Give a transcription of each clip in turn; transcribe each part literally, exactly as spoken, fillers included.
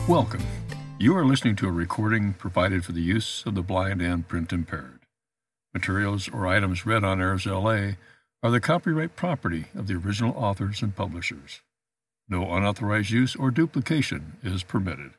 Welcome. You are listening to a recording provided for the use of the blind and print impaired. Materials or items read on Airs L A are the copyright property of the original authors and publishers. No unauthorized use or duplication is permitted.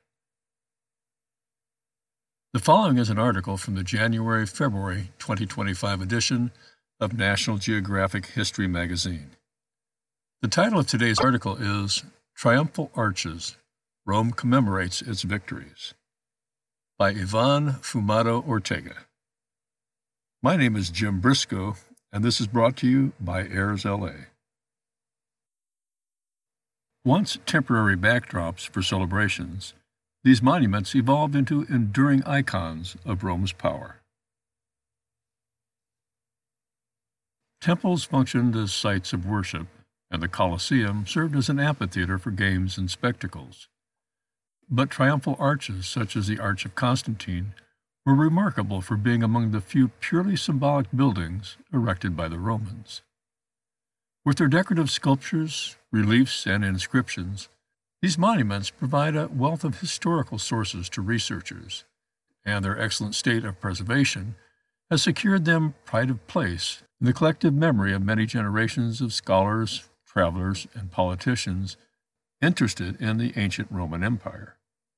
The following is an article from the January-February twenty twenty-five edition of National Geographic History magazine. The title of today's article is Triumphal Arches: Rome Commemorates Its Victories, by Ivan Fumado Ortega. My name is Jim Briscoe, and this is brought to you by Airs L A. Once temporary backdrops for celebrations, these monuments evolved into enduring icons of Rome's power. Temples functioned as sites of worship, and the Colosseum served as an amphitheater for games and spectacles. But triumphal arches, such as the Arch of Constantine, were remarkable for being among the few purely symbolic buildings erected by the Romans. With their decorative sculptures, reliefs, and inscriptions, these monuments provide a wealth of historical sources to researchers, and their excellent state of preservation has secured them pride of place in the collective memory of many generations of scholars, travelers, and politicians interested in the ancient Roman Empire.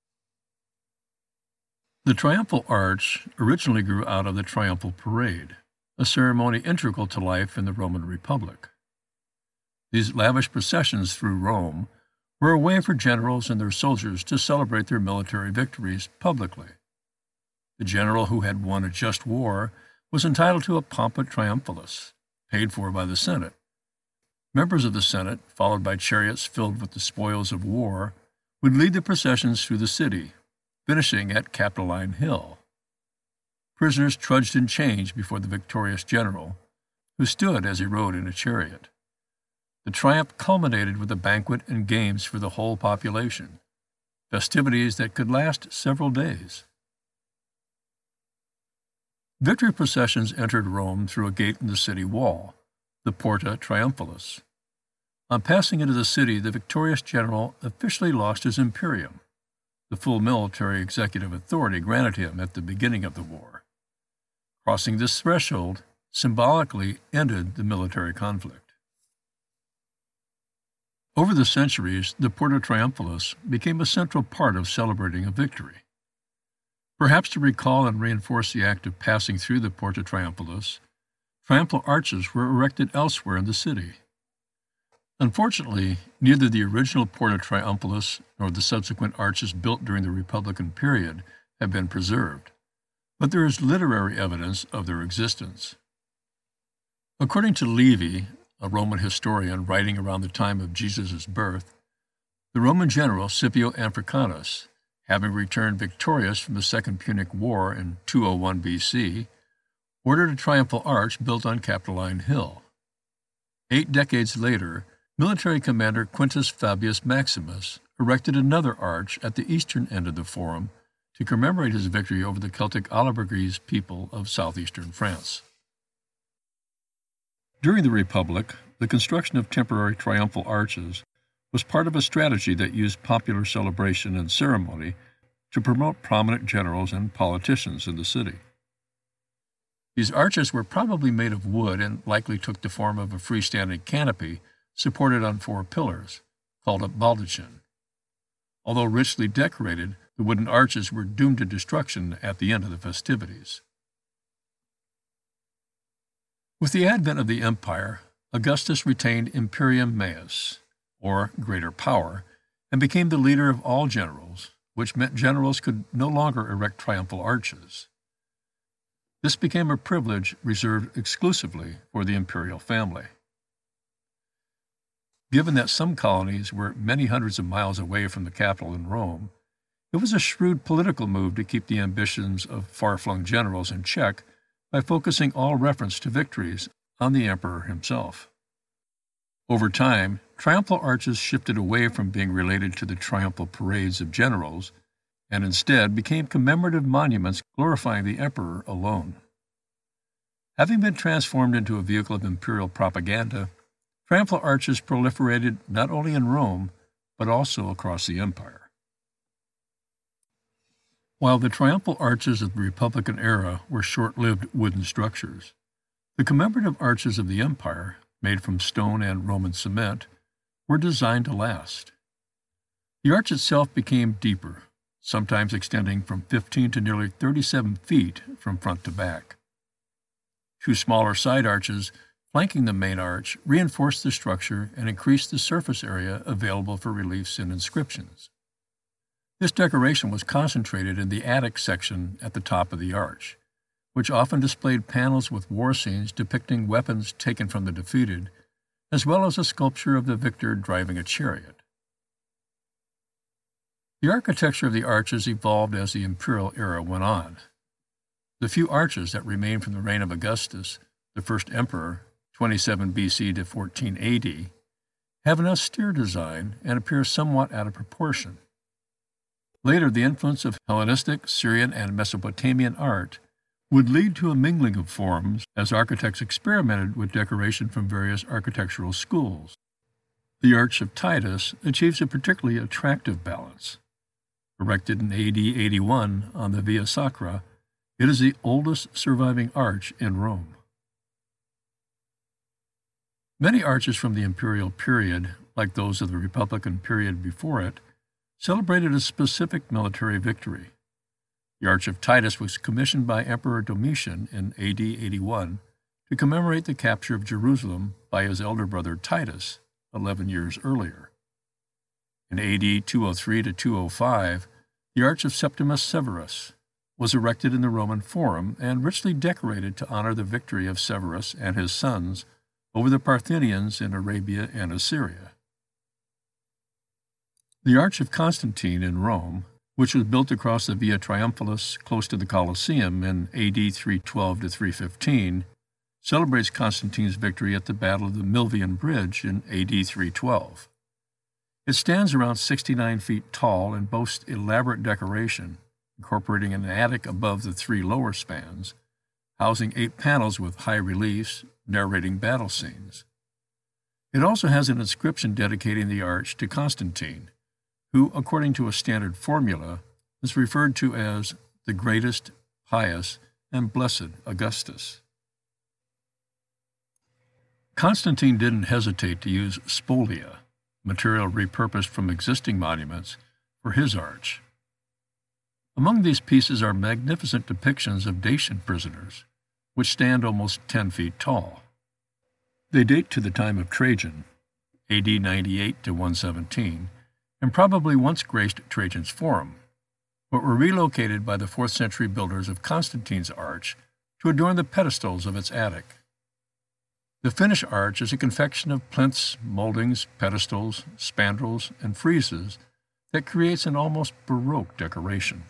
The Triumphal Arch originally grew out of the Triumphal Parade, a ceremony integral to life in the Roman Republic. These lavish processions through Rome were a way for generals and their soldiers to celebrate their military victories publicly. The general who had won a just war was entitled to a pompa triumphalis, paid for by the Senate. Members of the Senate, followed by chariots filled with the spoils of war, would lead the processions through the city, finishing at Capitoline Hill. Prisoners trudged in chains before the victorious general, who stood as he rode in a chariot. The triumph culminated with a banquet and games for the whole population, festivities that could last several days. Victory processions entered Rome through a gate in the city wall, the Porta Triumphalis. On passing into the city, the victorious general officially lost his imperium, the full military executive authority granted him at the beginning of the war. Crossing this threshold symbolically ended the military conflict. Over the centuries, the Porta Triumphalis became a central part of celebrating a victory. Perhaps to recall and reinforce the act of passing through the Porta Triumphalis, triumphal arches were erected elsewhere in the city. Unfortunately, neither the original Porta Triumphalis nor the subsequent arches built during the Republican period have been preserved, but there is literary evidence of their existence. According to Livy, a Roman historian writing around the time of Jesus' birth, the Roman general Scipio Africanus, having returned victorious from the Second Punic War in two oh one B C, ordered a triumphal arch built on Capitoline Hill. Eight decades later, military commander Quintus Fabius Maximus erected another arch at the eastern end of the Forum to commemorate his victory over the Celtic Allobroges people of southeastern France. During the Republic, the construction of temporary triumphal arches was part of a strategy that used popular celebration and ceremony to promote prominent generals and politicians in the city. These arches were probably made of wood and likely took the form of a freestanding canopy supported on four pillars, called a baldachin. Although richly decorated, the wooden arches were doomed to destruction at the end of the festivities. With the advent of the empire, Augustus retained Imperium Maius, or greater power, and became the leader of all generals, which meant generals could no longer erect triumphal arches. This became a privilege reserved exclusively for the imperial family. Given that some colonies were many hundreds of miles away from the capital in Rome, it was a shrewd political move to keep the ambitions of far-flung generals in check by focusing all reference to victories on the emperor himself. Over time, triumphal arches shifted away from being related to the triumphal parades of generals and instead became commemorative monuments glorifying the emperor alone. Having been transformed into a vehicle of imperial propaganda, triumphal arches proliferated not only in Rome, but also across the empire. While the triumphal arches of the Republican era were short-lived wooden structures, the commemorative arches of the Empire, made from stone and Roman cement, were designed to last. The arch itself became deeper, sometimes extending from fifteen to nearly thirty-seven feet from front to back. Two smaller side arches flanking the main arch reinforced the structure and increased the surface area available for reliefs and inscriptions. This decoration was concentrated in the attic section at the top of the arch, which often displayed panels with war scenes depicting weapons taken from the defeated, as well as a sculpture of the victor driving a chariot. The architecture of the arches evolved as the imperial era went on. The few arches that remained from the reign of Augustus, the first emperor, twenty-seven B C to fourteen A D, have an austere design and appear somewhat out of proportion. Later, the influence of Hellenistic, Syrian, and Mesopotamian art would lead to a mingling of forms as architects experimented with decoration from various architectural schools. The Arch of Titus achieves a particularly attractive balance. Erected in A D eighty-one on the Via Sacra, it is the oldest surviving arch in Rome. Many arches from the imperial period, like those of the Republican period before it, celebrated a specific military victory. The Arch of Titus was commissioned by Emperor Domitian in A D eighty-one to commemorate the capture of Jerusalem by his elder brother Titus eleven years earlier. In A D two oh three to two oh five, the Arch of Septimus Severus was erected in the Roman Forum and richly decorated to honor the victory of Severus and his sons over the Parthians in Arabia and Assyria. The Arch of Constantine in Rome, which was built across the Via Triumphalis close to the Colosseum in A D three twelve to three fifteen, celebrates Constantine's victory at the Battle of the Milvian Bridge in A D three twelve. It stands around sixty-nine feet tall and boasts elaborate decoration, incorporating an attic above the three lower spans, housing eight panels with high reliefs narrating battle scenes. It also has an inscription dedicating the arch to Constantine, who, according to a standard formula, is referred to as the greatest, pious, and blessed Augustus. Constantine didn't hesitate to use spolia, material repurposed from existing monuments, for his arch. Among these pieces are magnificent depictions of Dacian prisoners, which stand almost ten feet tall. They date to the time of Trajan, A D ninety-eight to one seventeen, and probably once graced Trajan's Forum, but were relocated by the fourth century builders of Constantine's arch to adorn the pedestals of its attic. The finished arch is a confection of plinths, moldings, pedestals, spandrels, and friezes that creates an almost Baroque decoration.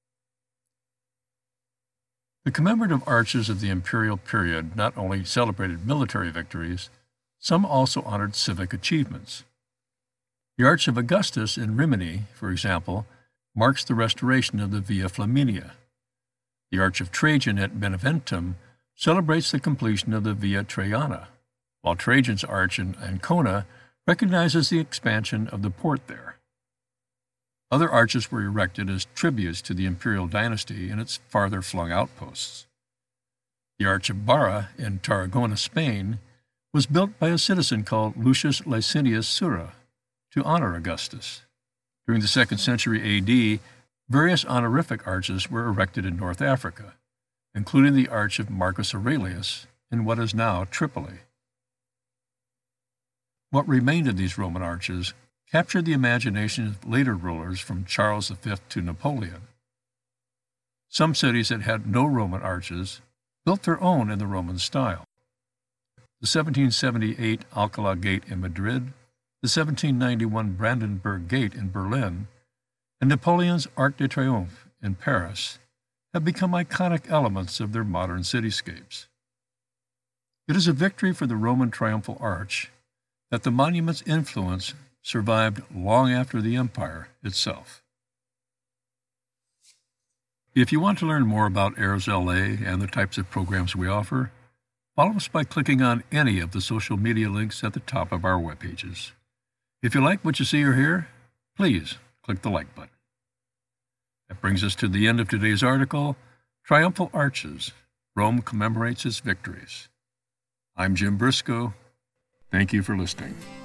The commemorative arches of the imperial period not only celebrated military victories, some also honored civic achievements. The Arch of Augustus in Rimini, for example, marks the restoration of the Via Flaminia. The Arch of Trajan at Beneventum celebrates the completion of the Via Traiana, while Trajan's Arch in Ancona recognizes the expansion of the port there. Other arches were erected as tributes to the imperial dynasty and its farther flung outposts. The Arch of Barra in Tarragona, Spain, was built by a citizen called Lucius Licinius Sura to honor Augustus. During the second century A D, various honorific arches were erected in North Africa, including the Arch of Marcus Aurelius in what is now Tripoli. What remained of these Roman arches captured the imagination of later rulers from Charles the Fifth to Napoleon. Some cities that had no Roman arches built their own in the Roman style. The seventeen seventy-eight Alcalá Gate in Madrid, the seventeen ninety-one Brandenburg Gate in Berlin, and Napoleon's Arc de Triomphe in Paris have become iconic elements of their modern cityscapes. It is a victory for the Roman triumphal arch that the monument's influence survived long after the empire itself. If you want to learn more about Airs L A and the types of programs we offer, follow us by clicking on any of the social media links at the top of our web pages. If you like what you see or hear, please click the like button. That brings us to the end of today's article, Triumphal Arches, Rome Commemorates Its Victories. I'm Jim Briscoe. Thank you for listening.